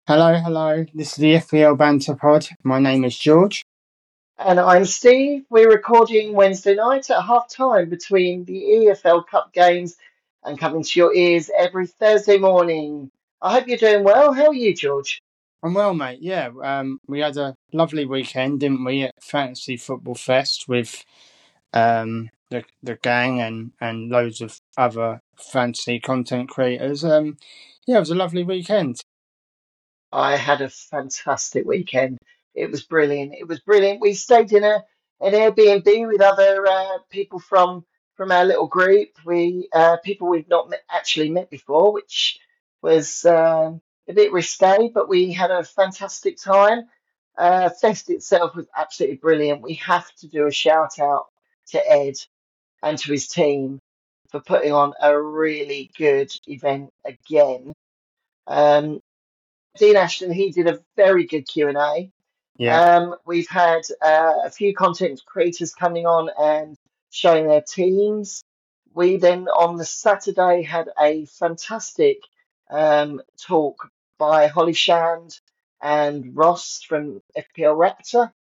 Hello, hello. This is the FPL Banter Pod. My name is George. And I'm Steve. We're recording Wednesday night at half time between the EFL Cup games and coming to your ears every Thursday morning. I hope you're doing well. How are you, George? I'm well, mate. Yeah, we had a lovely weekend, didn't we, at Fantasy Football Fest with the gang and loads of other fantasy content creators. Yeah, it was a lovely weekend. I had a fantastic weekend. It was brilliant. It was brilliant. We stayed in an Airbnb with other people from our little group. We people we've not actually met before, which was a bit risque, but we had a fantastic time. Fest itself was absolutely brilliant. We have to do a shout out to Ed and to his team for putting on a really good event again. Um, Dean Ashton, he did a very good Q&A. Yeah, We've had a few content creators coming on and showing their teams. We then on the Saturday had a fantastic talk by Holly Shand and Ross from FPL Raptor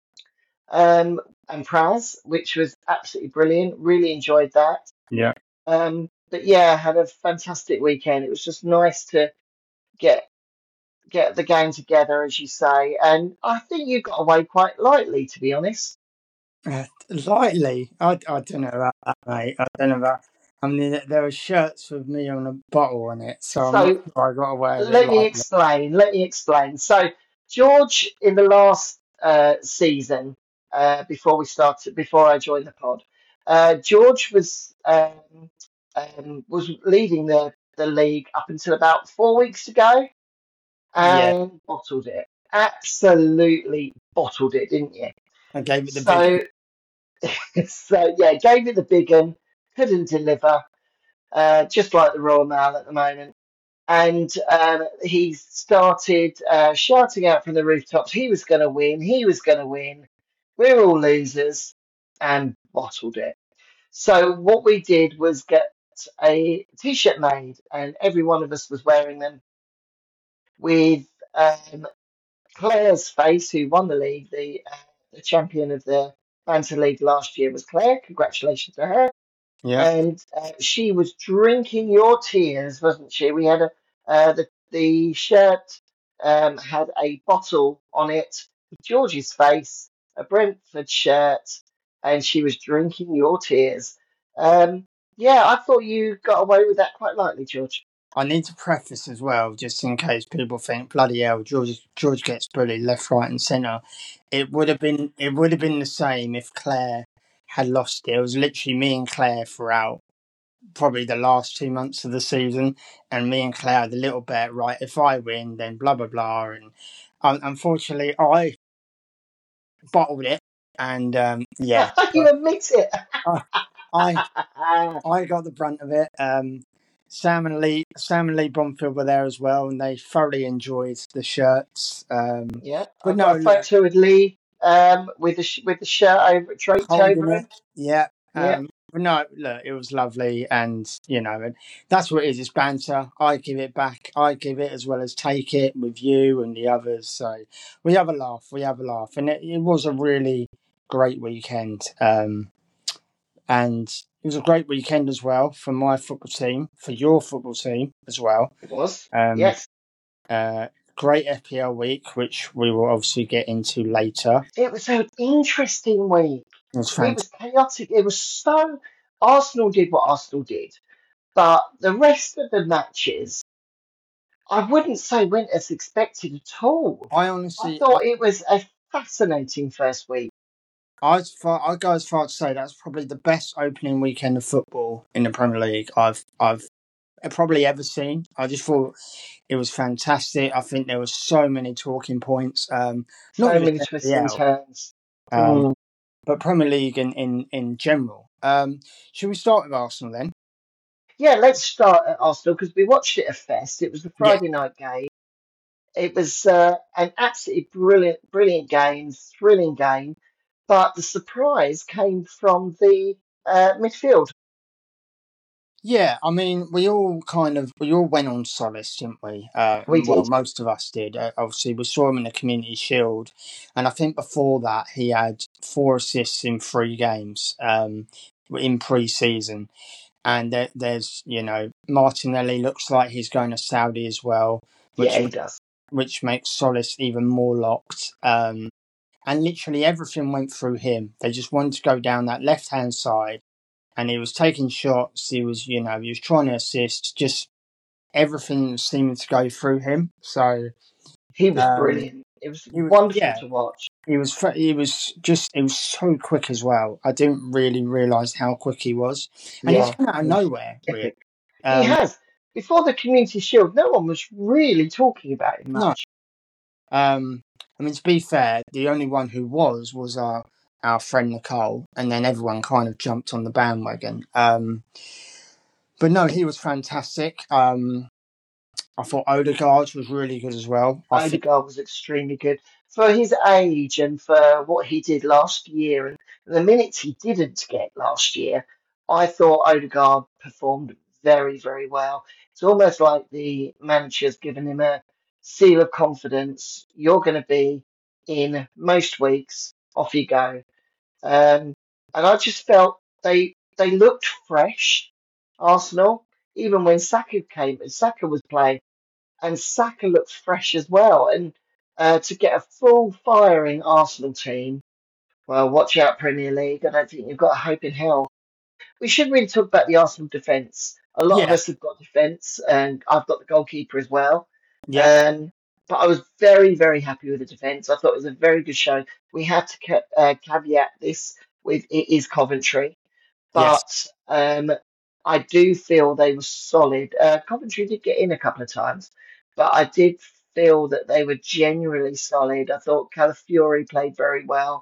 and Praz, which was absolutely brilliant. Really enjoyed that. yeah. But yeah, had a fantastic weekend. It was just nice to get get the game together, as you say. And I think you got away quite lightly, to be honest. Lightly, I don't know about that, mate. I don't know about. I mean, there were shirts with me on a bottle on it, so I'm not So sure I got away with it let me lightly. explain. Let me explain. So George, in the last season, before I joined the pod, George was leading the league up until about 4 weeks ago, Yeah, and bottled it. Absolutely bottled it, didn't you? I gave it the big. So so yeah, gave it the big one, couldn't deliver, just like the Royal Mail at the moment. And he started shouting out from the rooftops he was going to win, he was going to win. We're all losers, and bottled it. So what we did was get a t-shirt made, and every one of us was wearing them with um, Claire's face, who won the league. The champion of the Banter League last year was Claire. Congratulations to her. Yeah. And she was drinking your tears, wasn't she? We had the shirt had a bottle on it with George's face, a Brentford shirt, and she was drinking your tears. Um, yeah, I thought you got away with that quite lightly, George. I need to preface as well, just in case people think, bloody hell, George gets bullied left, right, and centre. It would have been the same if Claire had lost it. It was literally me and Claire throughout probably the last 2 months of the season, and me and Claire had a little bet. Right, if I win, then blah blah blah. And unfortunately, I bottled it, and yeah, You admit it. I, I I got the brunt of it. Sam and Lee Bromfield were there as well, and they thoroughly enjoyed the shirts. Yeah, But I've no, got a look, photo with Lee with the shirt draped holding over it, him. yeah. Yeah. But no, look, it was lovely, and and that's what it is. It's banter. I give it back. I give it as well as take it with you and the others. So we have a laugh. We have a laugh, and it was a really great weekend. And it was a great weekend as well for my football team, for your football team as well. It was. Um, Yes. Great FPL week, which we will obviously get into later. It was an interesting week. It was It fantastic. was chaotic. It was so. Arsenal did what Arsenal did, but the rest of the matches, I wouldn't say went as expected at all. I I honestly, thought it was a fascinating first week. I'd go as far to say that's probably the best opening weekend of football in the Premier League I've probably ever seen. I just thought it was fantastic. I think there were so many talking points. Not So just many twists and FPL, turns. um, Mm. but Premier League in general. Should we start with Arsenal then? Yeah, let's start at Arsenal because we watched it at Fest. It was the Yeah, Friday night game. It was an absolutely brilliant game, thrilling game. But the surprise came from the midfield. Yeah, I mean, we all went on solace, didn't we? We Well, did. most of us did. Obviously, we saw him in the Community Shield, and I think before that he had 4 assists in 3 games in pre-season. And there's, Martinelli looks like he's going to Saudi as well, Yeah, which he does. which makes Solace even more locked. And literally everything went through him. They just wanted to go down that left hand side, and he was taking shots. He was trying to assist. Just everything seemed to go through him. So He was um, brilliant. It was he was, wonderful yeah, to watch. he was so quick as well. I didn't really realize how quick he was, and he's Yeah, come out of he was nowhere, really. epic. He Um, has. Before the Community Shield, no one was really talking about him no, much. I mean, to be fair, the only one who was our friend Nicole, and then everyone kind of jumped on the bandwagon. But no, he was fantastic. I thought Odegaard was really good as well. I think, Odegaard was extremely good for his age and for what he did last year and the minutes he didn't get last year. I thought Odegaard performed very, very well. It's almost like the manager's given him a seal of confidence. You're going to be in most weeks. Off you go. Um, and I just felt they looked fresh, Arsenal, even when Saka came. Saka was playing and Saka looked fresh as well. And to get a full firing Arsenal team, well, watch out, Premier League. I don't think you've got a hope in hell. We should really talk about the Arsenal defence. A lot of yeah, us have got defence, and I've got the goalkeeper as well. yeah, Um, but I was very, very happy with the defence. I thought it was a very good show. We had to caveat this with it is Coventry, yes. but I do feel they were solid. Coventry did get in a couple of times, but I did feel that they were genuinely solid. I thought Calafiori played very well,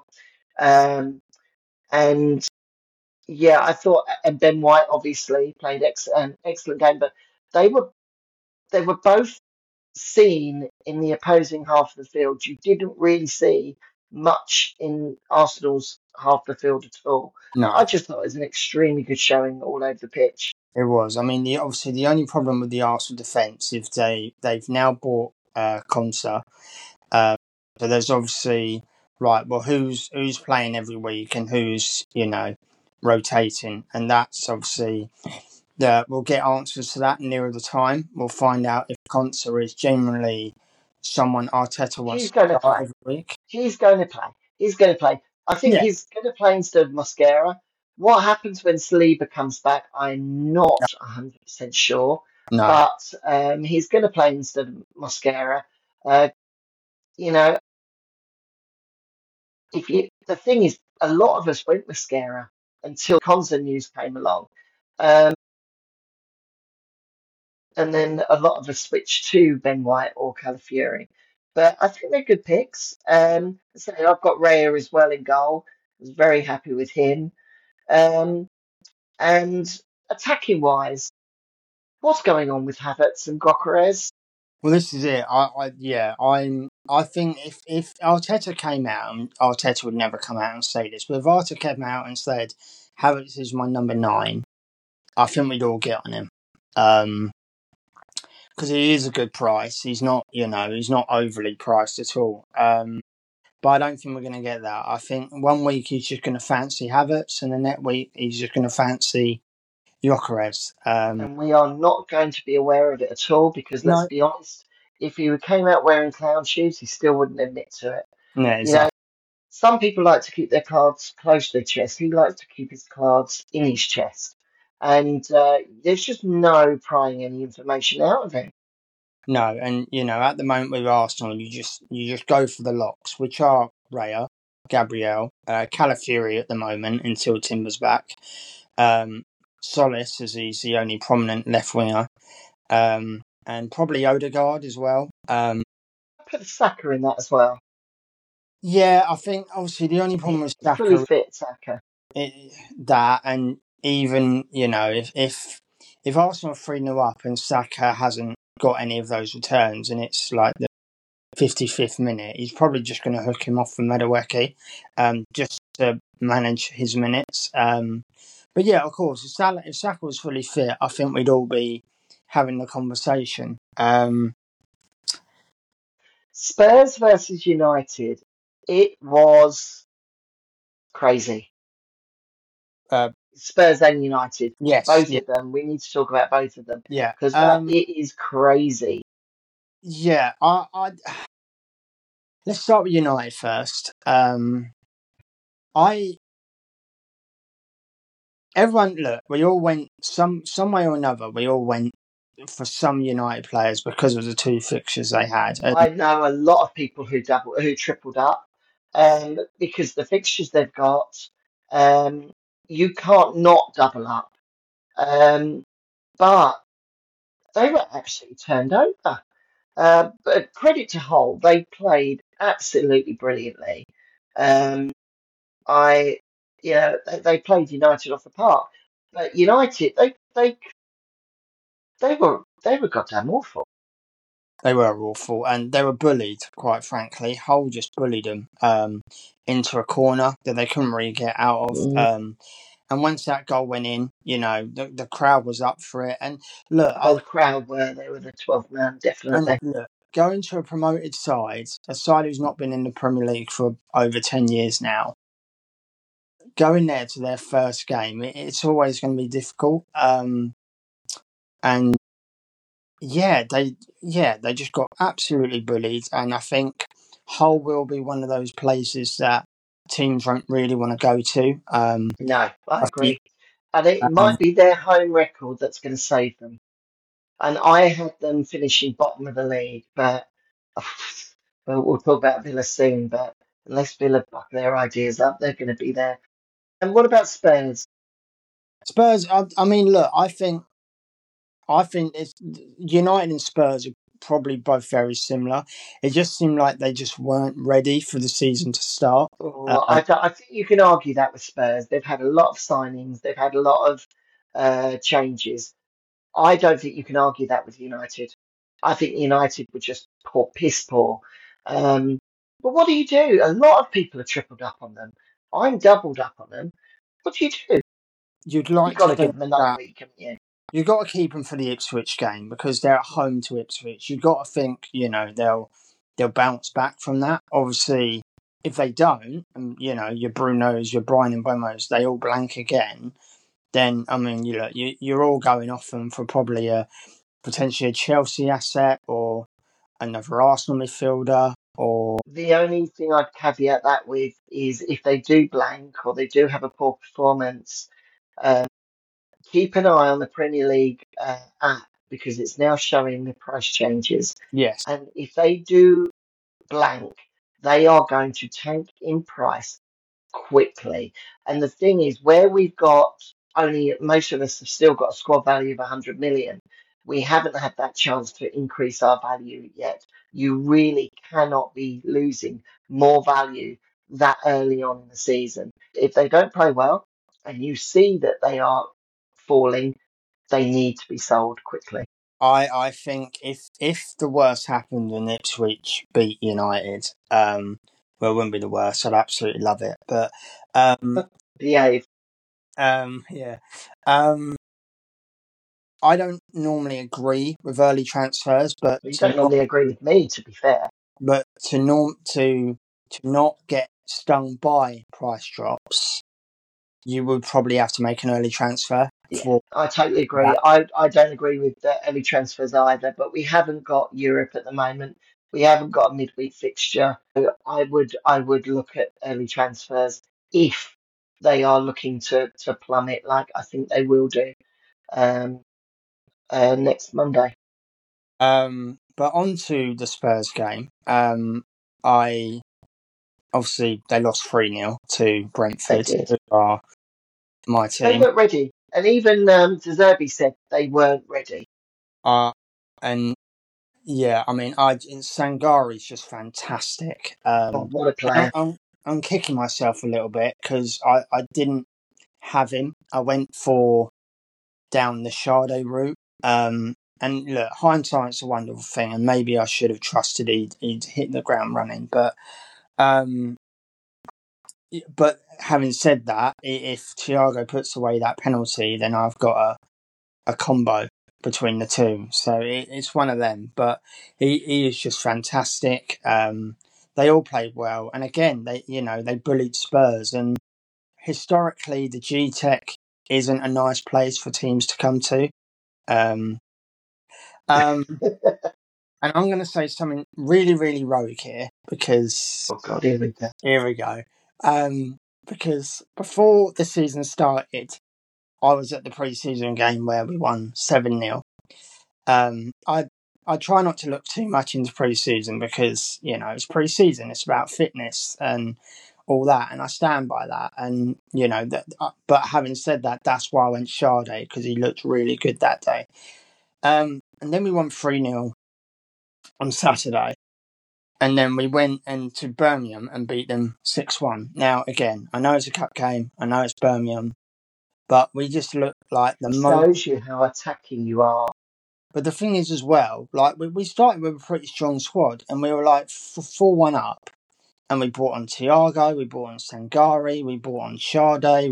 and yeah, I thought and Ben White obviously played an excellent game, but they were they were both seen in the opposing half of the field. You didn't really see much in Arsenal's half of the field at all. No, I just thought it was an extremely good showing all over the pitch. it was. I mean, obviously the only problem with the Arsenal defence is they've now bought Consa. Um, so there's obviously right. Well, who's playing every week and who's rotating, and that's obviously we'll get answers to that nearer the time. We'll find out if Consa is genuinely someone Arteta wants He's to going to start play. every week. He's going to play. He's going to play. I think Yeah. he's going to play instead of Mosquera. What happens when Saliba comes back, I'm not 100% sure, No. but he's going to play instead of Mosquera. Uh, you know, if you the thing is, a lot of us went Mascara until Konza news came along, um, and then a lot of us switched to Ben White or Calafiori. But I think they're good picks. So I've got Raya as well in goal. I was very happy with him. Um, and attacking wise, what's going on with Havertz and Gokeres? Well, this is it. I think if Arteta came out, and Arteta would never come out and say this, but if Arteta came out and said Havertz is my number 9, I think we'd all get on him. Because he is a good price. He's not overly priced at all. But I don't think we're going to get that. I think one week he's just going to fancy Havertz, and the next week he's just going to fancy Gyökeres. And we are not going to be aware of it at all because let's No, be honest, if he came out wearing clown shoes, he still wouldn't admit to it. no, You know, exactly. some people like to keep their cards close to their chest. He likes to keep his cards in his chest. And there's just no prying any information out of him. No, and at the moment with Arsenal, you just go for the locks, which are Raya, Gabriel, Calafiori at the moment until Timber's back. Um, Solis, as he's the only prominent left winger, and probably Odegaard as well. Put Saka in that as well. Yeah, I think obviously the only problem with Fully Saka fit Saka. that, and even if Arsenal are 3-0 up and Saka hasn't got any of those returns, and it's like the 55th minute, he's probably just going to hook him off for Madueke, just to manage his minutes. But yeah, of course, if Saka was fully fit, I think we'd all be having the conversation. Spurs versus United, it was crazy. Uh, Spurs and United, yes, both yeah, of them. We need to talk about both of them yeah, because that it is crazy. yeah. Let's start with United first. I Everyone, look, we all went some way or another. We all went for some United players because of the two fixtures they had. And I know a lot of people who tripled up, because the fixtures they've got, um, you can't not double up. Um, but they were actually turned over. But credit to Hull, they played absolutely brilliantly. Um, I, they played United off the park, but United, they were goddamn awful. they were awful, and they were bullied. Quite frankly, Hull just bullied them into a corner that they couldn't really get out of. Mm. And once that goal went in, the crowd was up for it. And look, Oh, the crowd they were the 12th man, and definitely. look, going to a promoted side, a side who's not been in the Premier League for over 10 years now, going there to their first game, it's always going to be difficult. And they just got absolutely bullied, and I think Hull will be one of those places that teams won't really want to go to. No, I I think, agree. And it um, might be their home record that's going to save them. And I had them finishing bottom of the league, but well, we'll talk about Villa soon. But unless Villa buck their ideas up, they're going to be there. And what about Spurs? Spurs. I mean, look, I think it's United and Spurs are probably both very similar. It just seemed like they just weren't ready for the season to start. Oh, Um, I think you can argue that with Spurs. They've had a lot of signings, they've had a lot of changes. I don't think you can argue that with United. I think United were just piss poor. Um, but what do you do? A lot of people have tripled up on them. I'm doubled up on them. What do you do? you'd You like got to to give think them another that week, haven't you? you've got to keep them for the Ipswich game because they're at home to Ipswich. You've got to think, they'll bounce back from that. Obviously, if they don't, and your Brunos, your Brian and Bemos, they all blank again. Then I mean, you're all going off them for probably potentially a Chelsea asset or another Arsenal midfielder or The only thing I'd caveat that with is if they do blank or they do have a poor performance, um, keep an eye on the Premier League app because it's now showing the price changes. yes, And if they do blank, they are going to tank in price quickly. And the thing is, where we've got only most of us have still got a squad value of 100 million, we haven't had that chance to increase our value yet. You really cannot be losing more value that early on in the season. If they don't play well and you see that they are falling, they need to be sold quickly. I think if the worst happened and Ipswich beat United, well, it wouldn't be the worst. I'd absolutely love it, but Behave. yeah, um, I don't normally agree with early transfers, but You to don't normally agree with me, to be fair. to not get stung by price drops, you would probably have to make an early transfer Yeah, for I totally agree. that. I don't agree with the early transfers either, but we haven't got Europe at the moment. We haven't got a midweek fixture. So I would look at early transfers if they are looking to plummet, like I think they will do um, next Monday. But on to the Spurs game. I Obviously they lost 3-0 to They Brentford, did. who are my They team. weren't ready, and even De Zerbi said they weren't ready. And yeah, I mean, Sangari's just fantastic. Oh, what a I'm, player! I'm, I'm kicking myself a little bit because I didn't have him. I went for down the Sade route. And look, hindsight's a wonderful thing, and maybe I should have trusted he'd hit the ground running. But um, but having said that, if Thiago puts away that penalty, then I've got a combo between the two. So it's one of them. But he is just fantastic. They all played well, and again, they bullied Spurs. And historically, the G Tech isn't a nice place for teams to come to. Um, um, and I'm going to say something really, really rogue here because Oh God, here we go. here we go. Because before the season started, I was at the pre-season game where we won 7-0. I try not to look too much into pre-season because it's pre-season. It's about fitness and all that, and I stand by that. And that. But having said that, that's why I went Sade because he looked really good that day. And then we won 3-0 on Saturday. And then we went into Birmingham and beat them 6-1. Now, again, I know it's a cup game. I know it's Birmingham. But we just looked like the most. Shows you how attacking you are. But the thing is as well, like we started with a pretty strong squad and we were like 4-1 up. And we brought on Thiago, we brought on Sangare, we brought on Sade,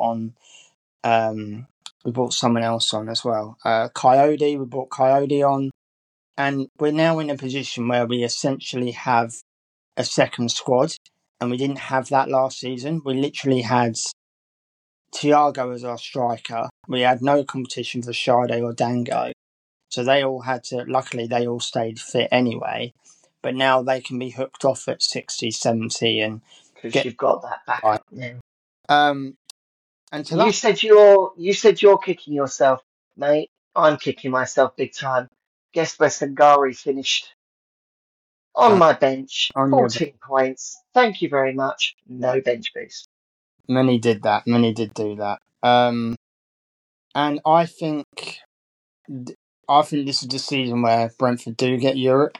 we brought someone else on as well. Coyote, we brought Coyote on. And we're now in a position where we essentially have a second squad. And we didn't have that last season. We literally had Thiago as our striker. We had no competition for Sade or Dango. So they all luckily they all stayed fit anyway. But now they can be hooked off at 60, 70 and Because get you've got that by. backup now. And to You that, said you're kicking yourself, mate. I'm kicking myself big time. Guess where Sangari finished? On uh, my bench, on your 14 points. Thank you very much. No bench boost. many did that. Many did do that. And I think this is the season where Brentford do get Europe.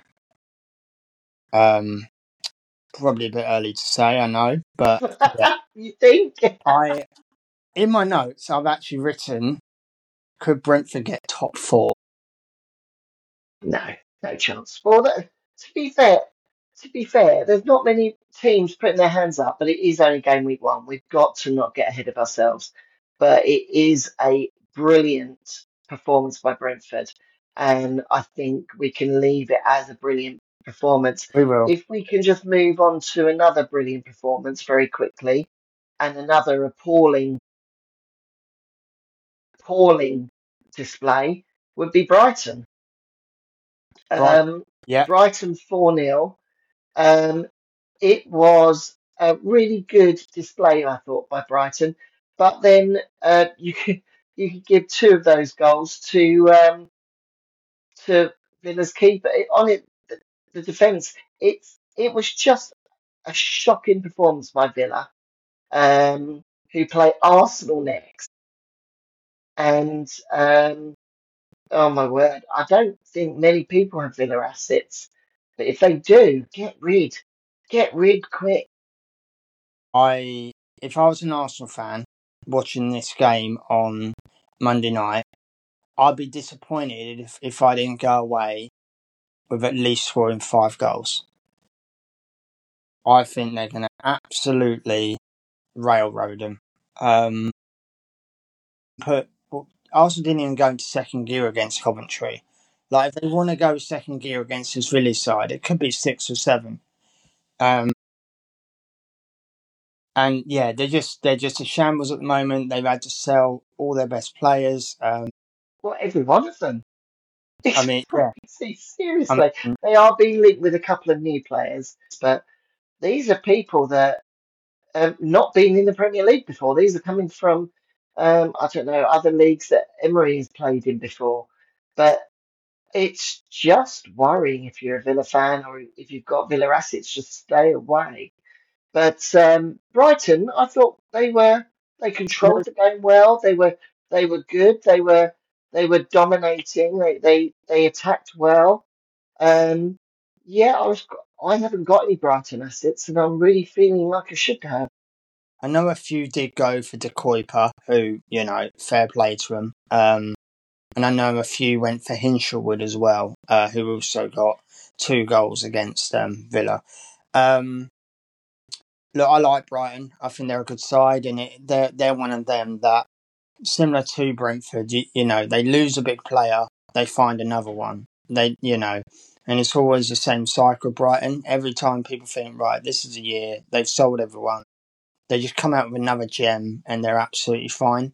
Probably a bit early to say, I know, but yeah. You think? In my notes, I've actually written, could Brentford get top four? No, no chance. Well, to be fair, there's not many teams putting their hands up, but it is only game week 1. We've got to not get ahead of ourselves. But it is a brilliant performance by Brentford, and I think we can leave it as a brilliant performance. We will. If we can just move on to another brilliant performance very quickly, and another appalling display would be Brighton. Right. Um, Yeah. Brighton 4-0. It was a really good display, I thought, by Brighton. But then you could give 2 of those goals to Villa's keeper. The defence. It was just a shocking performance by Villa, who play Arsenal next, and oh my word, I don't think many people have Villa assets, but if they do, get rid quick. If I was an Arsenal fan watching this game on Monday night, I'd be disappointed if I didn't go away with at least scoring 5 goals. I think they're going to absolutely railroad them. Arsenal didn't even go into second gear against Coventry. Like, if they want to go second gear against this Village side, it could be 6 or 7. And yeah, they're just a shambles at the moment. They've had to sell all their best players. Well, every one of them. I It's mean, yeah. crazy. I Seriously, mean, they are being linked with a couple of new players, but these are people that have not been in the Premier League before. These are coming from, I don't know, other leagues that Emery has played in before. But it's just worrying if you're a Villa fan or if you've got Villa assets, just stay away. But Brighton, I thought they controlled the game well. They were good. They were dominating. They attacked well. Um, yeah, I haven't got any Brighton assets, and I'm really feeling like I should have. I know a few did go for De Kuyper, who, fair play to them. And I know a few went for Hinshelwood as well, who also got 2 goals against Villa. look, I like Brighton. I think they're a good side, and they're one of them that, similar to Brentford, they lose a big player, they find another one. And it's always the same cycle. Brighton. Every time people think, right, this is a year they've sold everyone, they just come out with another gem, and they're absolutely fine.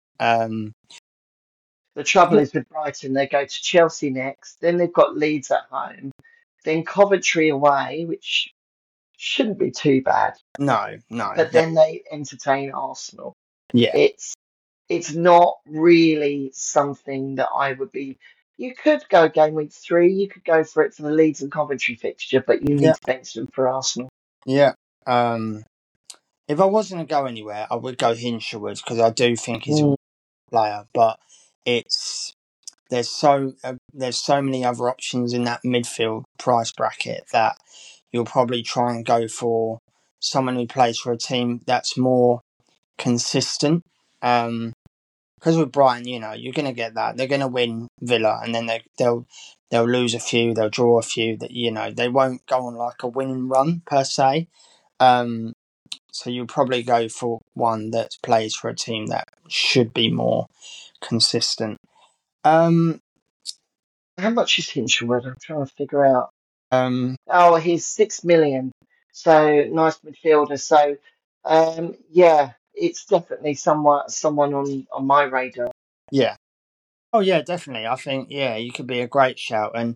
The trouble is with Brighton, they go to Chelsea next, then they've got Leeds at home, then Coventry away, which shouldn't be too bad, No, no, but then they entertain Arsenal. yeah, It's it's not really something that I would be. You could go game week 3, you could go for it for the Leeds and Coventry fixture, but you need yeah, to bench them for Arsenal. yeah. If I wasn't to go anywhere, I would go Hinshelwood because I do think he's a Mm. good player, but it's there's so many other options in that midfield price bracket that you'll probably try and go for someone who plays for a team that's more consistent. Because with Brighton, you're going to get that they're going to win Villa, and then they'll lose a few, they'll draw a few. That they won't go on like a winning run per se. Um, so you'll probably go for one that plays for a team that should be more consistent. Um, How much is Hinshelwood? I'm trying to figure out. um, Oh, he's 6 million. So nice midfielder. So yeah, it's definitely someone on my radar. yeah. Oh yeah, definitely. I think he could be a great shout, and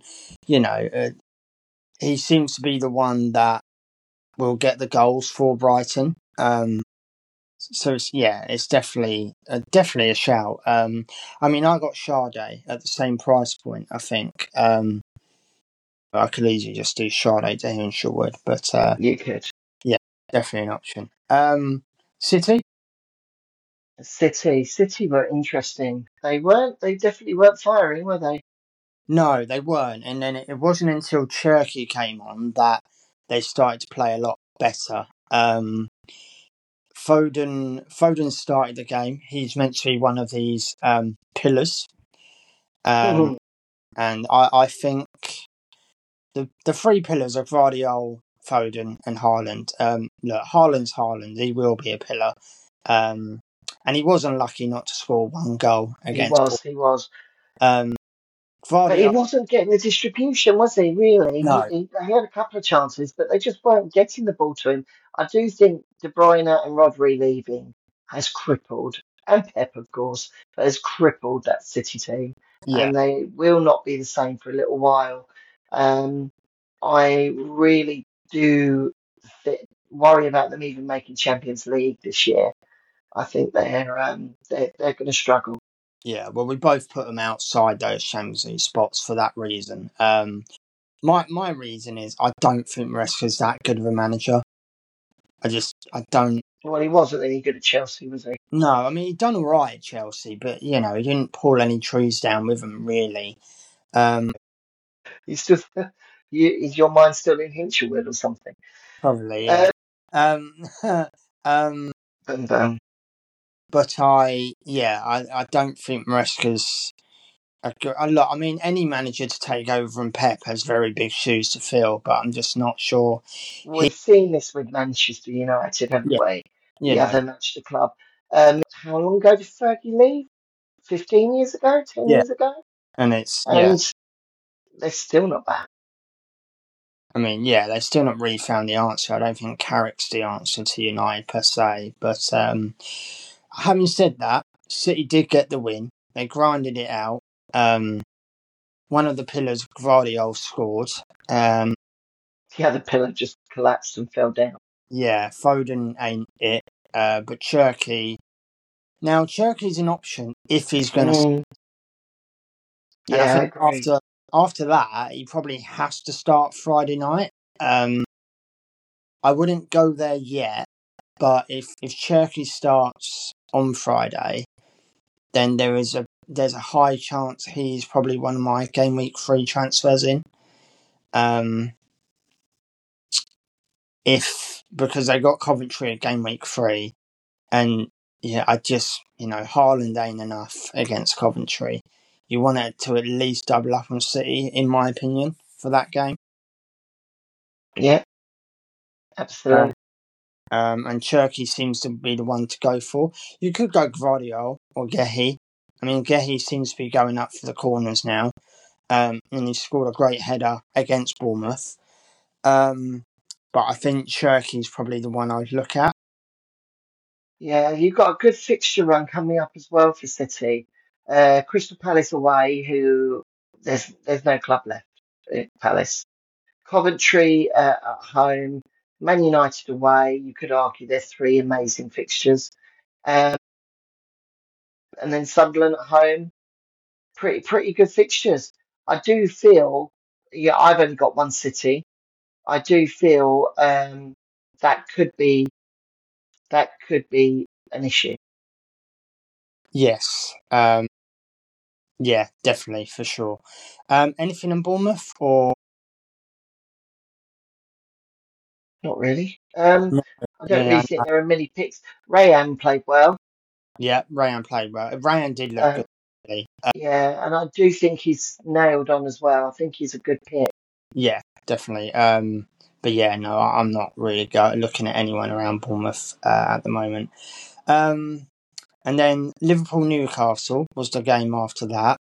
he seems to be the one that will get the goals for Brighton. So it's definitely a shout. I mean, I got Sade at the same price point. I think I could easily just do Sade to Hinshelwood, but You could. yeah, definitely an option. City. City were interesting. They weren't. They definitely weren't firing, were they? No, they weren't. And then it wasn't until Cherky came on that they started to play a lot better. Foden started the game. He's meant to be one of these pillars. And I think the three pillars are Guardiola, Foden, and Haaland. Look, Haaland's Haaland. He will be a pillar. And he was unlucky not to score one goal He against. was. He was. Um, But he Guardiola. wasn't getting the distribution, was he? Really, No. he had a couple of chances, but they just weren't getting the ball to him. I do think De Bruyne and Rodri leaving has crippled, and Pep, of course, has crippled that City team, Yeah. and they will not be the same for a little while. Um, I really do worry about them even making Champions League this year. I think they're going to struggle. Yeah, well, we both put them outside those Champions League spots for that reason. My reason is I don't think Maresca's that good of a manager. I don't. Well, he wasn't any good at Chelsea, was he? No, I mean he done all right at Chelsea, but he didn't pull any trees down with him really. Um, He's still, is your mind still in Hinchelwood or something? Probably yeah. Um, Um, um, and but I don't think Maresca's. Look, I mean, any manager to take over from Pep has very big shoes to fill, but I'm just not sure. we've seen this with Manchester United, haven't Yeah, we? you The know, other Manchester club. How long ago did Fergie leave? 15 years ago? 10 yeah, years ago? and it's yeah. And they're still not back. I mean, yeah, they've still not really found the answer. I don't think Carrick's the answer to United per se. But having said that, City did get the win. They grinded it out. One of the pillars, Gvardiol, scored. The other pillar just collapsed and fell down. Yeah, Foden ain't it. But Cherky. Now, Cherky's an option if he's going to. Mm, And I yeah, I think agree. after that, he probably has to start Friday night. I wouldn't go there yet. But if Cherky starts on Friday, then there's a high chance he's probably one of my game week 3 transfers in. If because they got Coventry at game week 3, and I just Haaland ain't enough against Coventry. You want it to at least double up on City, in my opinion, for that game. Yeah, Um, absolutely. And Cherky seems to be the one to go for. You could go Gvardiol or Gehi. I mean, Gehi seems to be going up for the corners now. And he scored a great header against Bournemouth. But I think Cherky's probably the one I'd look at. Yeah, you've got a good fixture run coming up as well for City. Crystal Palace away, who there's no club left at Palace. Coventry at home, Man United away. You could argue they're three amazing fixtures. Um, and then Sunderland at home, pretty good fixtures. I do feel, yeah, I've only got one City. I do feel that could be an issue. Yes. Yeah, definitely, for sure. Anything in Bournemouth or Not really. no? I don't Yeah, really think there are many picks. Rayan played well. yeah. Rayan played well. Rayan did look Uh, good. Actually. yeah, and I do think he's nailed on as well. I think he's a good pick. Yeah, definitely. But yeah, no, I'm not really looking at anyone around Bournemouth at the moment. And then Liverpool Newcastle was the game after that.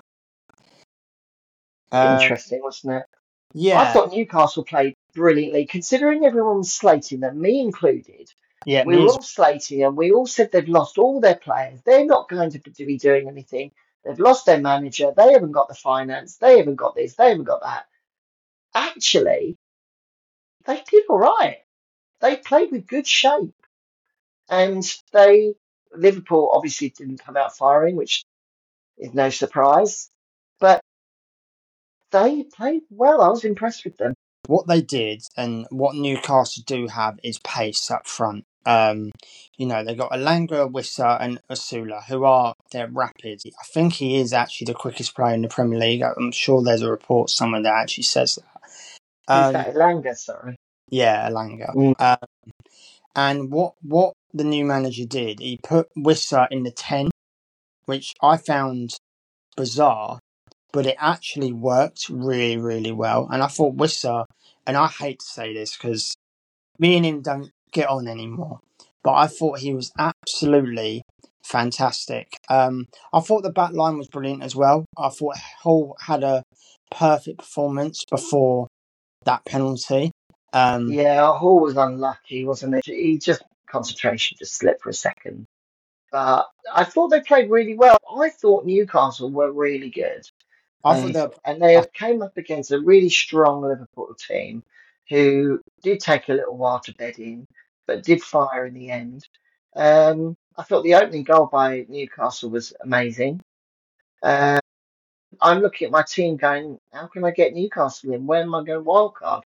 Interesting, wasn't it? I Yeah, thought Newcastle played brilliantly, considering everyone was slating them, me included. yeah, We me were as all slating them. We all said they've lost all their players. They're not going to be doing anything. They've lost their manager. They haven't got the finance. They haven't got this. They haven't got that. Actually, they did all right. They played with good shape. And Liverpool obviously didn't come out firing, which is no surprise. But they played well. I was impressed with them. what they did and what Newcastle do have is pace up front. They got Alanga, Wissa, and Asula, who are they're rapid. I think he is actually the quickest player in the Premier League. I'm sure there's a report somewhere that actually says that. Who's Um, that? Elanga, sorry. yeah, Alanga. Mm. And what the new manager did, he put Wissa in the 10, which I found bizarre, but it actually worked really, really well. And I thought Wissa, and I hate to say this because me and him don't get on anymore, but I thought he was absolutely fantastic. I thought the back line was brilliant as well. I thought Hull had a perfect performance before that penalty. Yeah, Hall was unlucky, wasn't it? He just concentration just slipped for a second. But I thought they played really well. I thought Newcastle were really good. I thought they And they were, have came up against a really strong Liverpool team who did take a little while to bed in, but did fire in the end. I thought the opening goal by Newcastle was amazing. Uh, I'm looking at my team going, how can I get Newcastle in? Where am I going wildcard?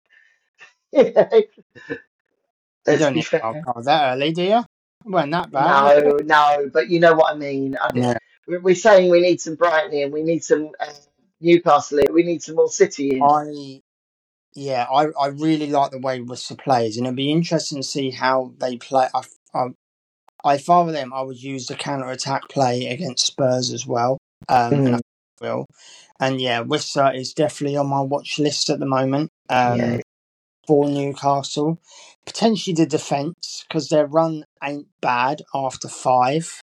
you Let's don't be need a wild fair. card that early, do you? It wasn't that bad, was it? No, but you know what I mean. Yeah. We're saying we need some Brighton in, we need some Newcastle in, we need some more City in. I really like the way Worcester plays, and it'd be interesting to see how they play. If I were them, I would use the counter attack play against Spurs as well. And I Mm, think I will. And yeah, Worcester is definitely on my watch list at the moment. yeah, For Newcastle, potentially the defence because their run ain't bad after five.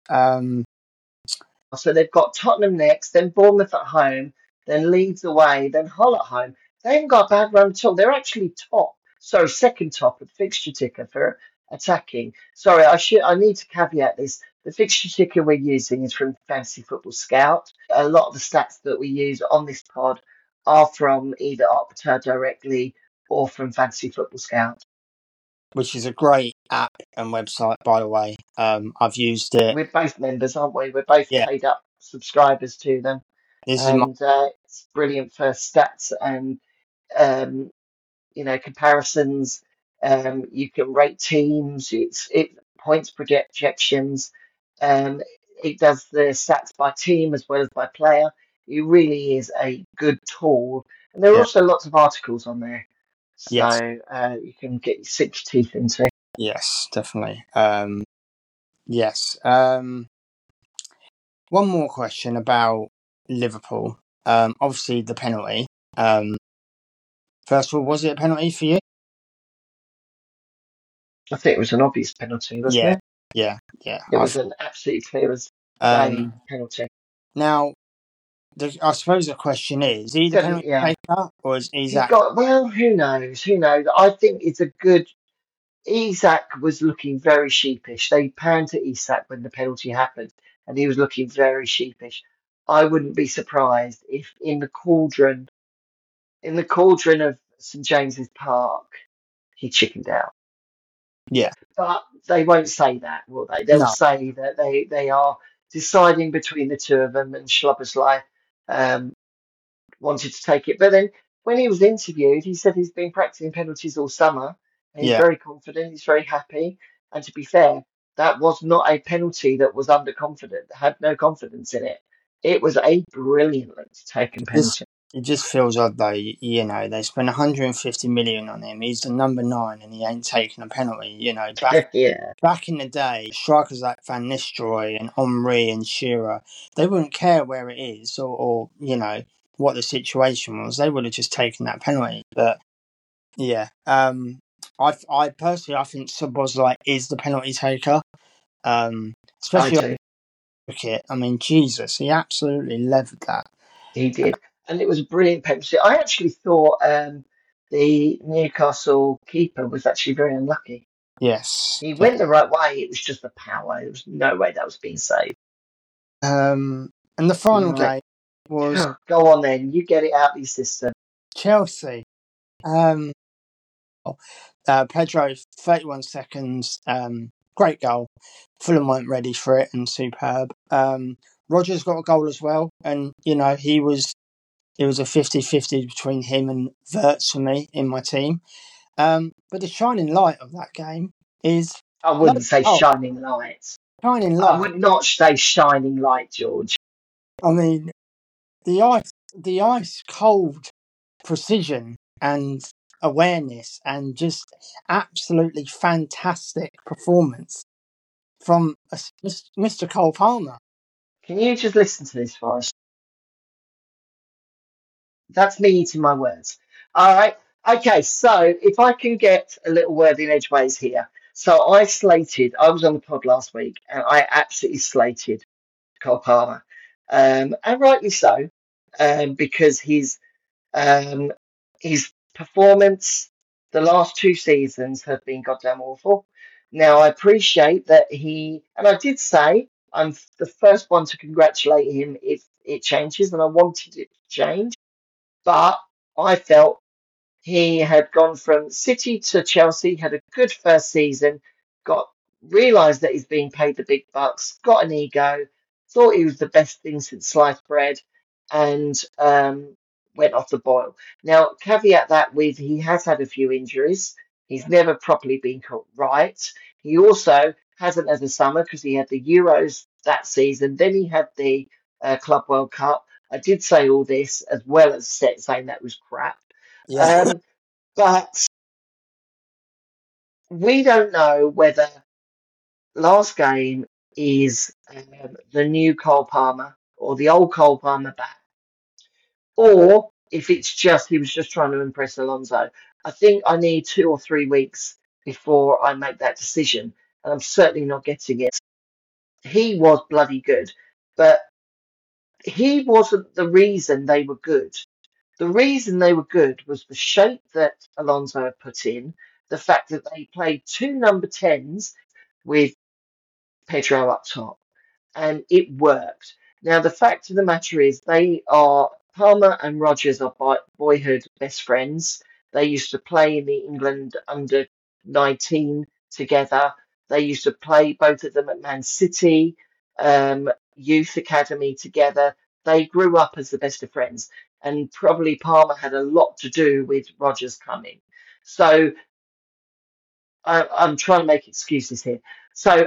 so they've got Tottenham next, then Bournemouth at home, then Leeds away, then Hull at home. They haven't got a bad run at all. They're actually top, sorry, second top of the fixture ticker for attacking. Sorry, I need to caveat this. The fixture ticker we're using is from Fantasy Football Scout. A lot of the stats that we use on this pod are from either Opta directly or from Fantasy Football Scout. Which is a great app and website, by the way. I've used it. We're both members, aren't we? We're both Yeah, paid up subscribers to them. this is my And it's brilliant for stats and um, comparisons. You can rate teams. It points projections. Um, it does the stats by team as well as by player. It really is a good tool, and there are yeah. also lots of articles on there, Yes, so you can get your six teeth into. yes, definitely. Yes. One more question about Liverpool. Obviously the penalty. Um, First of all, was it a penalty for you? I think it was an obvious penalty, wasn't Yeah, it? yeah, yeah. It was an absolutely clear as day Um, penalty. now, I suppose the question is he the penalty Yeah, taker or is he's Isak? got. Well, who knows? Who knows? I think it's a good. Isak was looking very sheepish. They panned to Isak when the penalty happened, and he was looking very sheepish. I wouldn't be surprised if in the cauldron of St James's Park, he chickened out. Yeah, But they won't say that, will they? They'll no, say that they are deciding between the two of them, and Schloboslai um, wanted to take it. But then when he was interviewed, he said he's been practicing penalties all summer, and he's yeah. very confident, he's very happy. And to be fair, that was not a penalty that was underconfident, had no confidence in it. It was a brilliantly taken This penalty. it just feels odd though. You know, they spent 150 million on him. He's the number 9, and he ain't taking a penalty. You know, Yeah, back in the day, strikers like Van Nistelrooy and Henry and Shearer, they wouldn't care where it is or you know what the situation was. They would have just taken that penalty. But yeah, I personally I think Szoboszlai is the penalty taker. I Especially on do. cricket. I mean, Jesus, he absolutely levered that. He did. And it was a brilliant penalty. I actually thought the Newcastle keeper was actually very unlucky. Yes. He Yeah. went the right way. It was just the power. There was no way that was being saved. And the final Right. game was Go on then. You get it out of your system. Chelsea. Um, Pedro, 31 seconds. Great goal. Fulham weren't ready for it and superb. Rogers got a goal as well. And, you know, it was a 50-50 between him and Verts for me in my team. But the shining light of that game is I no wouldn't say goal. shining lights. Shining I light. would not say shining light, George. I mean, the ice cold precision and awareness and just absolutely fantastic performance from Mr. Cole Palmer. Can you just listen to this for us? That's me eating my words. All right. Okay. So if I can get a little word in edgeways here. So I was on the pod last week and I absolutely slated Cole Palmer. And rightly so, because um, his performance the last 2 seasons have been goddamn awful. Now, I appreciate that and I did say I'm the first one to congratulate him if it changes, and I wanted it to change, but I felt he had gone from City to Chelsea, had a good first season, got realised that he's being paid the big bucks, got an ego, thought he was the best thing since sliced bread, and went off the boil. Now, caveat that with he has had a few injuries. He's never properly been caught right. He also hasn't had a summer because he had the Euros that season. Then he had the Club World Cup. I did say all this as well as saying that was crap. Yeah. Um, but we don't know whether last game is the new Cole Palmer or the old Cole Palmer back, or if it's just he was just trying to impress Alonso. I think I need 2 or 3 weeks before I make that decision, and I'm certainly not getting it. He was bloody good, but he wasn't the reason they were good. The reason they were good was the shape that Alonso had put in, the fact that they played two number 10s with Pedro up top, and it worked. Now, the fact of the matter is, Palmer and Rogers are boyhood best friends. They used to play in the England under 19 together. They used to play both of them at Man City youth academy together. They grew up as the best of friends, and probably Palmer had a lot to do with Rogers coming. So I'm trying to make excuses here. So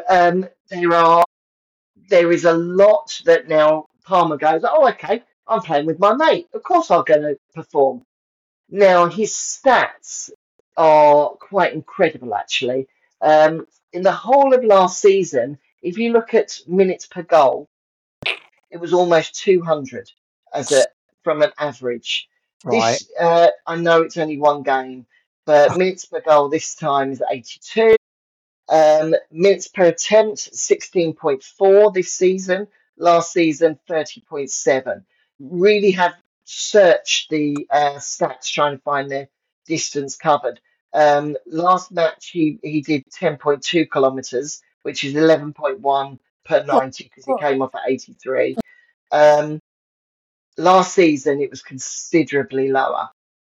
there is a lot that now Palmer goes, oh, okay, I'm playing with my mate. Of course I'm going to perform. Now, his stats are quite incredible, actually. In the whole of last season, if you look at minutes per goal, it was almost 200 from an average. Right. I know it's only one game, but minutes per goal this time is 82. Minutes per attempt, 16.4 this season. Last season, 30.7. Really have searched the stats trying to find the distance covered. Last match, he did 10.2 kilometres, which is 11.1 per What? 90 because he What? came off at 83. Um, Last season, it was considerably lower.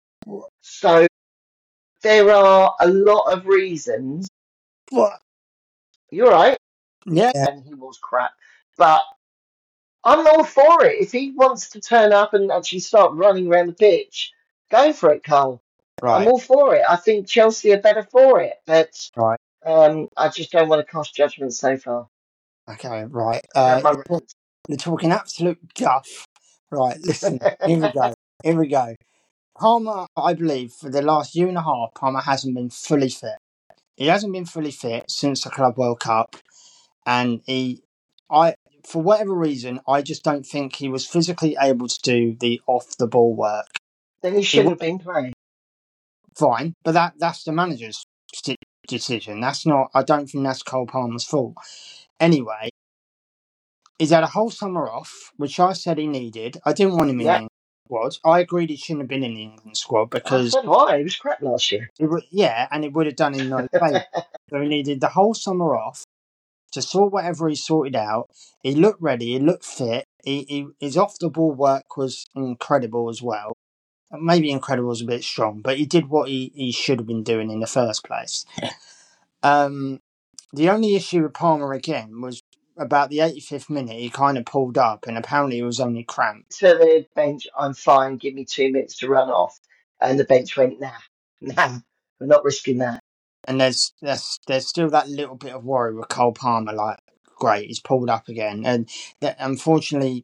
So there are a lot of reasons. What? You're right, Yeah. and he was crap. But I'm all for it. If he wants to turn up and actually start running around the pitch, go for it, Cole. I'm Right. all for it. I think Chelsea are better for it, but Right. I just don't want to cast judgment so far. Okay. Right. Is that my rant? You're talking absolute guff. Right. Listen. Here we go. Here we go. Palmer, I believe, for the last year and a half, Palmer hasn't been fully fit. He hasn't been fully fit since the Club World Cup, and I, for whatever reason, I just don't think he was physically able to do the off the ball work. Then he He was shouldn't have been playing. fine, but that's the manager's decision. That's not. I don't think that's Cole Palmer's fault. Anyway, he's had a whole summer off, which I said he needed. I didn't want him in the Yeah, England squad. I agreed he shouldn't have been in the England squad I because said why. He was crap last year. it would, yeah, and it would have done him no favour. So he needed the whole summer off to sort whatever he sorted out. He looked ready. He looked fit. His off the ball work was incredible as well. Maybe incredible is a bit strong, but he did what he should have been doing in the first place. Um, the only issue with Palmer again was about the 85th minute. He kind of pulled up, and apparently it was only cramp. To the bench, I'm fine. Give me 2 minutes to run off. And the bench went, nah, we're not risking that. And there's still that little bit of worry with Cole Palmer. Like, great, he's pulled up again, and that, unfortunately,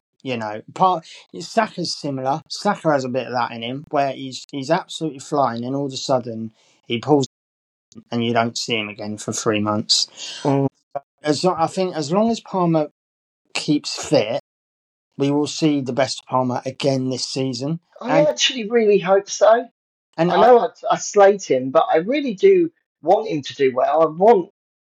Saka's similar. Saka has a bit of that in him, where he's absolutely flying, and all of a sudden he pulls, and you don't see him again for 3 months. Mm. I think as long as Palmer keeps fit, we will see the best of Palmer again this season. I actually really hope so. And I I, know I slate him, but I really do want him to do well. I want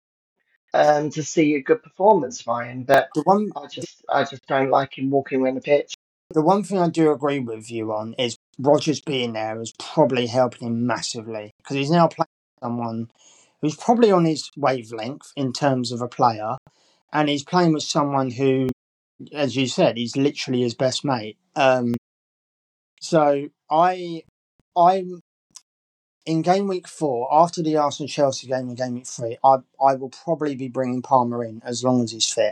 to see a good performance by him, but the one I just don't like him walking around the pitch. the one thing I do agree with you on is Rogers being there is probably helping him massively because he's now playing with someone who's probably on his wavelength in terms of a player, and he's playing with someone who, as you said, he's literally his best mate. So I'm in game week 4 after the Arsenal Chelsea game in game week 3. I will probably be bringing Palmer in as long as he's fit.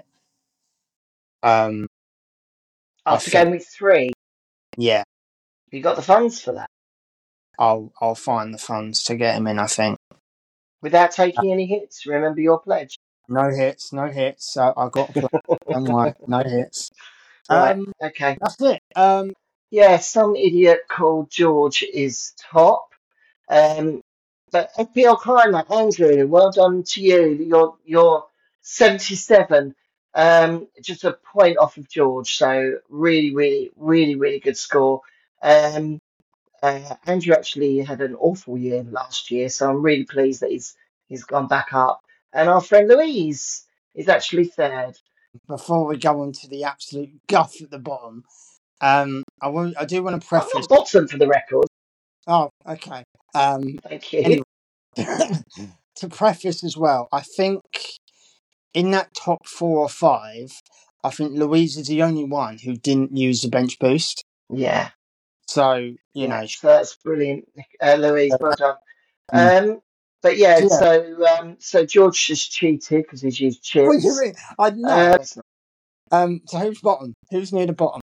I After think, game week 3, yeah, you got the funds for that I'll find the funds to get him in. I think. without taking any hits. Remember your pledge. No hits, no hits. So I got a plan. Don't worry, no hits. Right, okay. That's it. Yeah, some idiot called George is top. Um, but FPL Climber, Andrew, well done to you. You're 77. Just a point off of George. So really, really, really, really good score. Um, Andrew actually had an awful year last year, so I'm really pleased that he's gone back up. And our friend Louise is actually third. Before we go on to the absolute guff at the bottom, I do want to I'm preface. not bottom for the record. Oh, okay. Thank you. Anyway, to preface as well, I think in that top 4 or 5, I think Louise is the only one who didn't use the bench boost. Yeah. So Yeah, so that's brilliant, Louise. Well done. mm. But yeah, Yeah. so George just cheated because he's used What do you chips. mean? I know. So who's bottom? Who's near the bottom?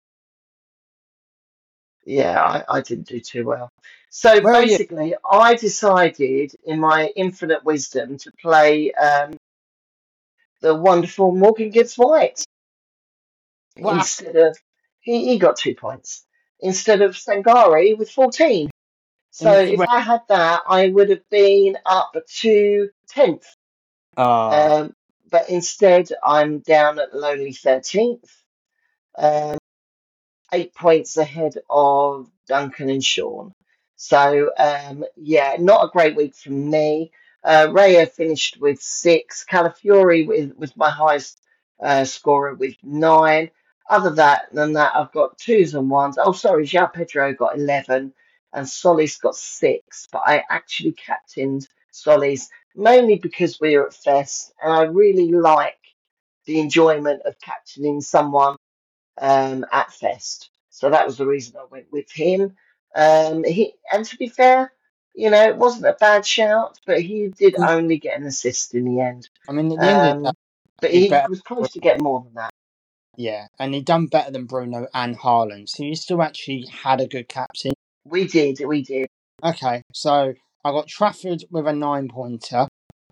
Yeah, I didn't do too well. So Where are you? basically, I decided, in my infinite wisdom, to play the wonderful Morgan Gibbs White Wow. instead of he got 2 points instead of Sangari with 14. So He if went. I had that, I would have been up to 10th. Ah. Um, but instead, I'm down at lonely 13th, um, 8 points ahead of Duncan and Sean. So, yeah, not a great week for me. Raya finished with 6. Calafiori was my highest scorer with 9. Other than that, I've got twos and ones. Oh, sorry, João Pedro got 11 and Solis got 6. But I actually captained Solis mainly because we were at Fest and I really like the enjoyment of captaining someone at Fest. So that was the reason I went with him. And to be fair, it wasn't a bad shout, but he did only get an assist in the end. I mean, at the end of the day, Um, but he he better. was close to getting more than that. Yeah, and he done better than Bruno and Haaland. So you still actually had a good captain. We did. Okay, so I got Trafford with a 9-pointer.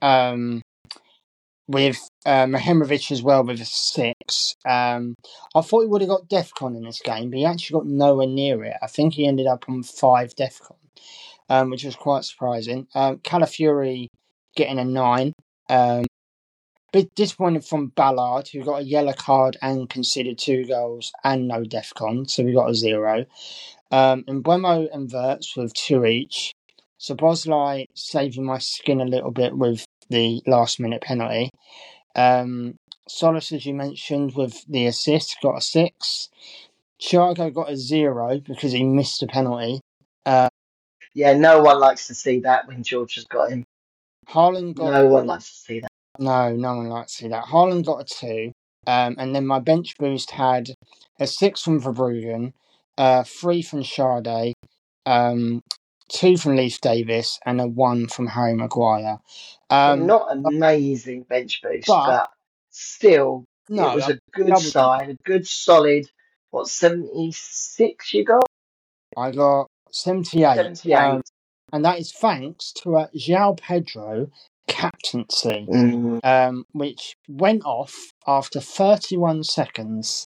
With Mehimovic as well with a 6. I thought he would have got DEFCON in this game, but he actually got nowhere near it. I think he ended up on 5 DEFCON, which was quite surprising. Calafiori getting a 9. Bit disappointed from Ballard, who got a yellow card and conceded 2 goals and no DEFCON, so we got a 0. And Buemo and Verts with 2 each. So Bosley saving my skin a little bit with the last minute penalty. Solis, as you mentioned, with the assist, got a 6. Thiago got a 0 because he missed a penalty. Yeah, no one likes to see that when George has got him. Haaland got No one likes to see that. no one likes to see that. Haaland got a 2. And then my bench boost had a 6 from Verbruggen, 3 from Sade, 2 from Leif Davis, and a 1 from Harry Maguire. So not amazing bench boost, But but still, it no, was I a good doubled them. side, a good solid. What, 76 you got? I got 78. 78. And that is thanks to a João Pedro captaincy, which went off after 31 seconds.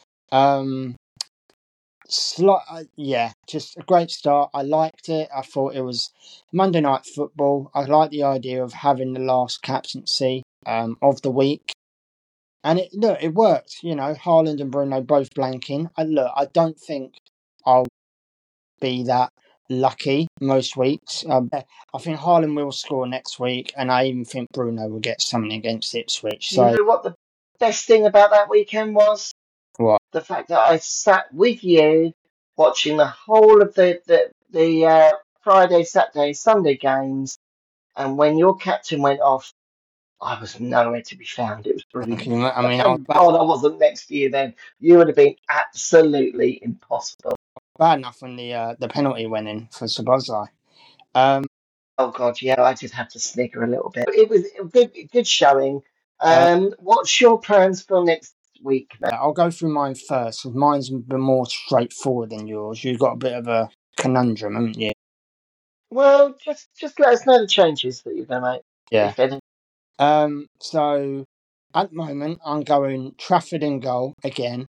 Just a great start. I liked it. I thought it was Monday Night Football. I like the idea of having the last captaincy of the week. And it worked. Haaland and Bruno both blanking. I don't think I'll be that lucky most weeks. I think Haaland will score next week, and I even think Bruno will get something against Ipswich. Do you So know what the best thing about that weekend was? what? The fact that I sat with you watching the whole of the Friday, Saturday, Sunday games, and when your captain went off, I was nowhere to be found. It was brilliant. I mean, I was Thank God I wasn't next to you then. You would have been absolutely impossible. bad enough when the penalty went in for Sabozai. Um, Oh God, yeah, I did have to snigger a little bit. It was a good showing. uh, What's your plans for next week, mate? I'll go through mine first, because mine's been more straightforward than yours. You've got a bit of a conundrum, haven't you? Well, just let us know the changes that you're going to make, Yeah. if any. So at the moment, I'm going Trafford in goal again.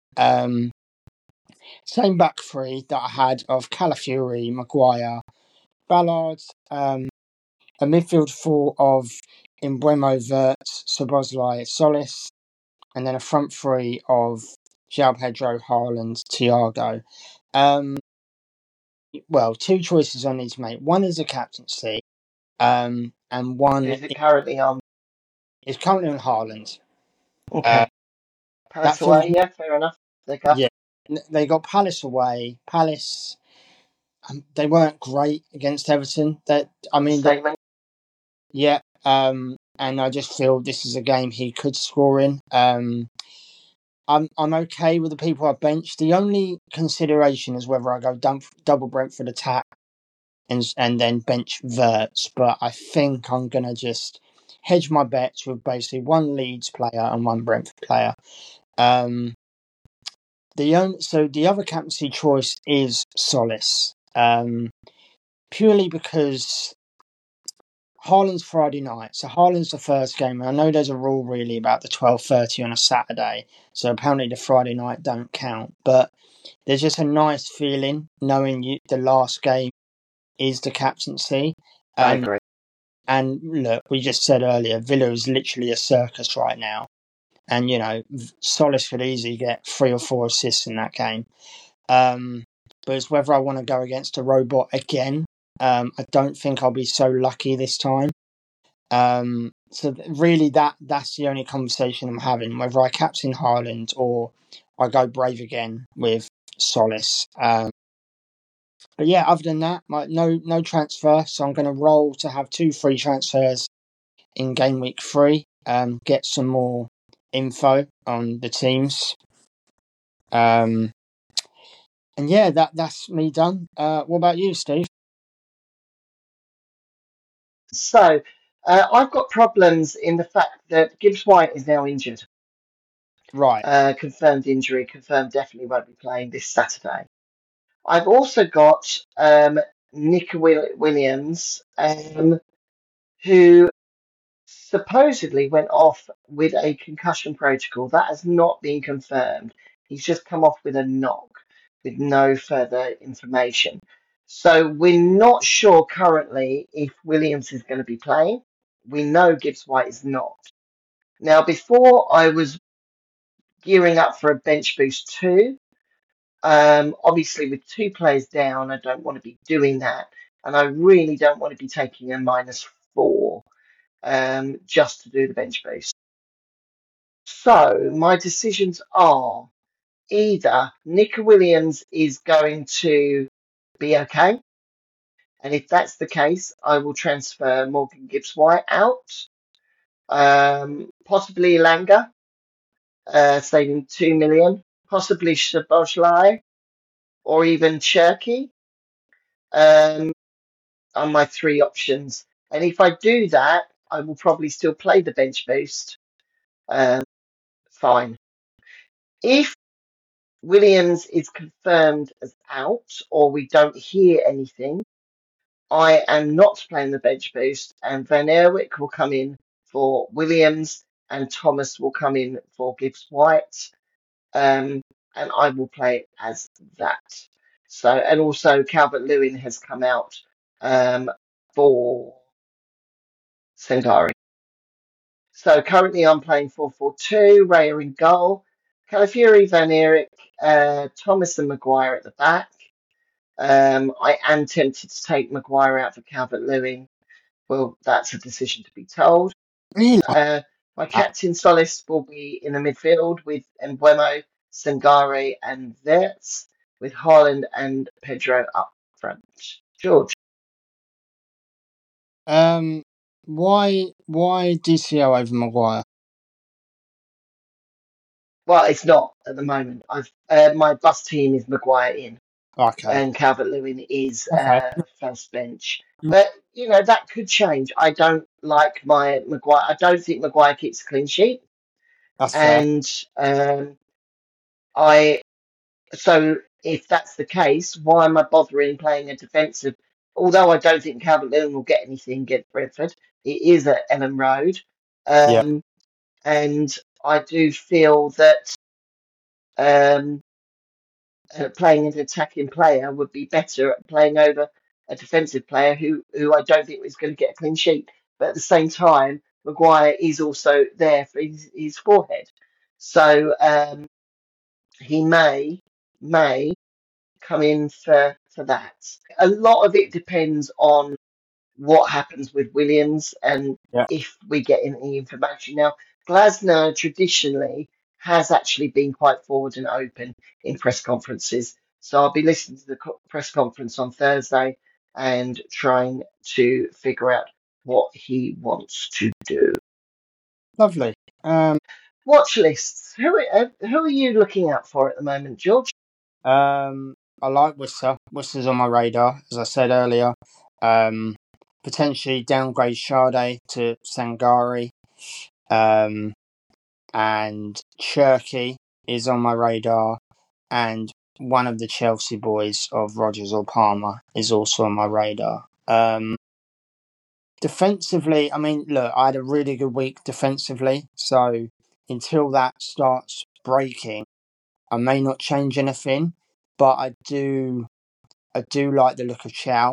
Same back three that I had of Calafiori, Maguire, Ballard, a midfield four of Embuemo, Verts, Szoboszlai, Solis, and then a front three of João Pedro, Haaland, Thiago. Well, 2 choices I need to make. One is a captaincy, and one Who's it currently on? is currently on Haaland. Okay. That Palace feels, away, yeah, fair enough. They go. yeah. They got Palace away. Palace, they weren't great against Everton. Statement. Yeah. And I just feel this is a game he could score in. I'm okay with the people I benched. The only consideration is whether I go double Brentford attack and then bench Verts. But I think I'm gonna just hedge my bets with basically 1 Leeds player and 1 Brentford player. The other captaincy choice is Solis. Purely because Haaland's Friday night. So Haaland's the first game. And I know there's a rule really about the 12:30 on a Saturday. So apparently the Friday night don't count. But there's just a nice feeling knowing the last game is the captaincy. I agree. And look, we just said earlier, Villa is literally a circus right now. And, Solis could easily get 3 or 4 assists in that game. But it's whether I want to go against a robot again. I don't think I'll be so lucky this time. So really, that's the only conversation I'm having, whether I captain Haaland or I go brave again with Solace. But yeah, other than that, no transfer. So I'm going to roll to have 2 free transfers in game week 3. Get some more info on the teams. And yeah, that's me done. What about you, Steve? So I've got problems in the fact that Gibbs White is now injured. Right. Confirmed injury, confirmed definitely won't be playing this Saturday. I've also got Nick Williams, who supposedly went off with a concussion protocol. That has not been confirmed. He's just come off with a knock with no further information. So we're not sure currently if Williams is going to be playing. We know Gibbs White is not. Now, before I was gearing up for a bench boost too, obviously with 2 players down, I don't want to be doing that. And I really don't want to be taking a -4 just to do the bench boost. So my decisions are either Nick Williams is going to be okay, and if that's the case, I will transfer Morgan Gibbs White out, possibly Elanga, saving 2 million, possibly Szoboszlai, or even Cherky, are my 3 options. And if I do that, I will probably still play the bench boost. Fine. If Williams is confirmed as out, or we don't hear anything, I am not playing the bench boost, and Van Erwijk will come in for Williams, and Thomas will come in for Gibbs White, and I will play it as that. So, and also Calvert Lewin has come out for Sangari. So currently I'm playing 4-4-2, Raya in goal, Calafiori, Van Erwijk, Thomas and Maguire at the back. I am tempted to take Maguire out for Calvert Lewin. Well, that's a decision to be told. Really? My captain Solis will be in the midfield with Mbeumo, Sangare, and Wirtz, with Haaland and Pedro up front. George. Why DCL over Maguire? Well, it's not at the moment. I've my bus team is Maguire in, Okay. and Calvert Lewin is Okay. first bench. But that could change. I don't like my Maguire. I don't think Maguire keeps a clean sheet, That's fair. and I. So if that's the case, why am I bothering playing a defensive? Although I don't think Calvert Lewin will get anything against Brentford, it is at Ellen Road, Yeah. and I do feel that um, playing an attacking player would be better at playing over a defensive player who I don't think is going to get a clean sheet. But at the same time, Maguire is also there for his forehead, so he may come in for that. A lot of it depends on what happens with Williams and Yeah. if we get any information. Now, Glasner traditionally has actually been quite forward and open in press conferences. So I'll be listening to the press conference on Thursday and trying to figure out what he wants to do. Lovely. Watch lists. Who are you looking out for at the moment, George? I like Worcester. Worcester's on my radar, as I said earlier. Potentially downgrade Sade to Sangari. And Cherky is on my radar. And one of the Chelsea boys of Rodgers or Palmer is also on my radar. Defensively, I mean, look, I had a really good week defensively. So until that starts breaking, I may not change anything. But I do like the look of Chow.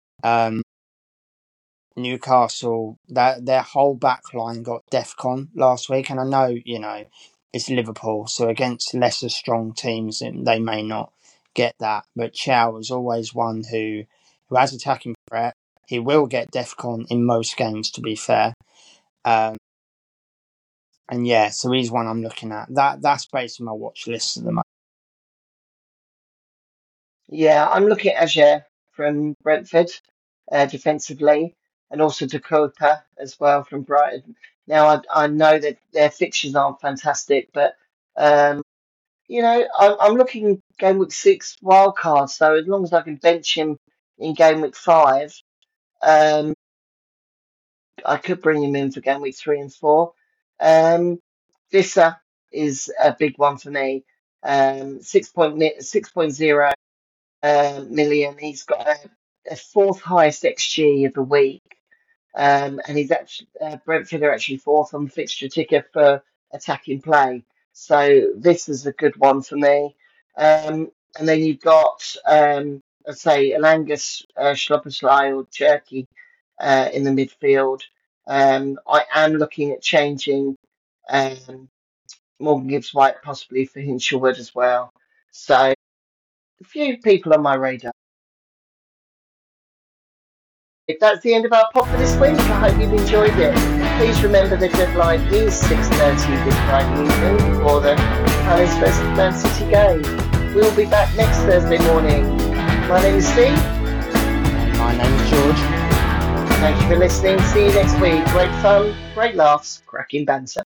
Newcastle, that their whole back line got DEFCON last week, and I know, it's Liverpool, so against lesser strong teams they may not get that. But Chow is always one who has attacking threat. He will get DEFCON in most games, to be fair. And yeah, so he's one I'm looking at. That's based on my watch list at the moment. Yeah, I'm looking at Ajer from Brentford defensively, and also Dakota as well from Brighton. Now, I know that their fixtures aren't fantastic, but I'm looking game week 6 wild card. So as long as I can bench him in game week 5, um, I could bring him in for game week 3 and 4. Vissa is a big one for me. 6.0 million. He's got a fourth highest XG of the week. And he's actually Brentford are actually fourth on the fixture ticker for attacking play. So this is a good one for me. And then you've got, let's say, Alangus, Schloppesly or Jerky in the midfield. I am looking at changing Morgan Gibbs White possibly for Hinshelwood as well. So a few people on my radar. That's the end of our pod for this week. I hope you've enjoyed it. Please remember the deadline is 6:30 this Friday evening before the Palace vs Man City game. We'll be back next Thursday morning. My name is Steve. My name is George. Thank you for listening. See you next week. Great fun, great laughs, cracking banter.